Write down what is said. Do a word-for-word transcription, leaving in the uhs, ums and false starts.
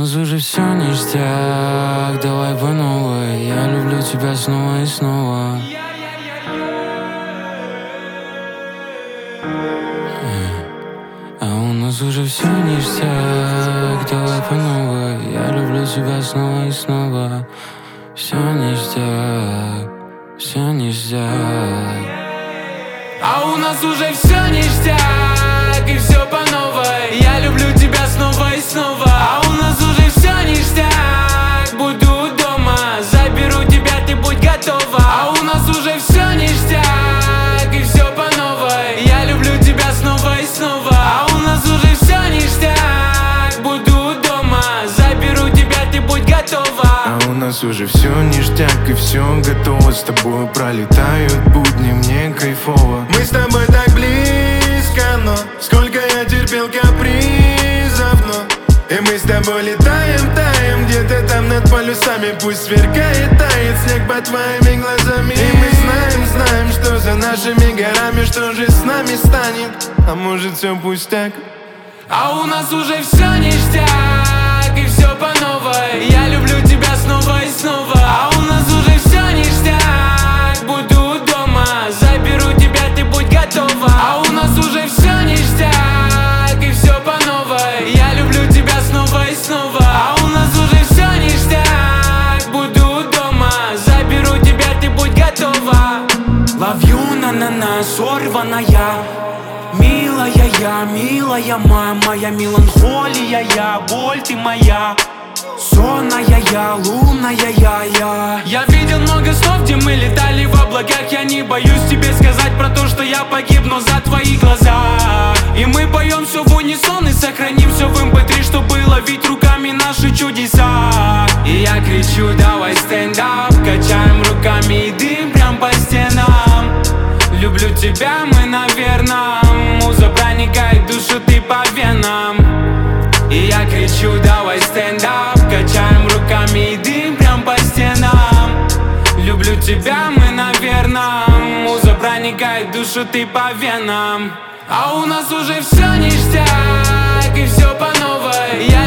нас уже все ништяк, давай по новой. Я люблю тебя снова и снова. А у нас уже все ништяк, давай по новой. Я люблю тебя снова и снова. Все ништяк, все ништяк. А у нас уже все ништяк, и все по новой. Я люблю тебя снова и снова. А у нас уже все ништяк, буду дома, заберу тебя, ты будь готова. А у нас уже все ништяк, и все по новой. Я люблю тебя снова и снова. А у нас уже все ништяк, буду дома, заберу тебя, ты будь готова. А у нас уже все ништяк и все готово. С тобой пролетают будни, мне кайфово. Мы с тобой так близко, но сколько я терпел капризов, но и мы с тобой летаем, таем где-то там над полюсами. Пусть сверкает, тает снег под твоими глазами. И мы знаем, знаем, что за нашими горами, что же с нами станет. А может все пустяк. А у нас уже все ништяк, и все по новой. Я люблю тебя снова и снова. А у нас уже все ништяк, буду дома, заберу тебя, ты будь готова. А у нас уже все ништяк, и все по новой. Я люблю тебя снова и снова. А у нас уже все ништяк, буду дома, заберу тебя, ты будь готова. Ловью на-на-на, сорванная. Милая я, милая моя, моя меланхолия я, боль ты моя. Сонная я, лунная я, я. Я видел много снов, где мы летали в облаках. Я не боюсь тебе сказать про то, что я погибну за твои глаза. И мы поем все в унисон и сохраним все в эм пэ три, чтобы ловить руками наши чудеса. И я кричу, давай стендап, качаем руками и дым прям по стенам. Люблю тебя, мы, наверно, муза проникает в душу, ты по венам. И я кричу, давай стендап, качаем руками и дым прям по стенам. Люблю тебя, мы, наверно, муза проникает в душу, ты по венам. А у нас уже все ништяк, и все по новой. Я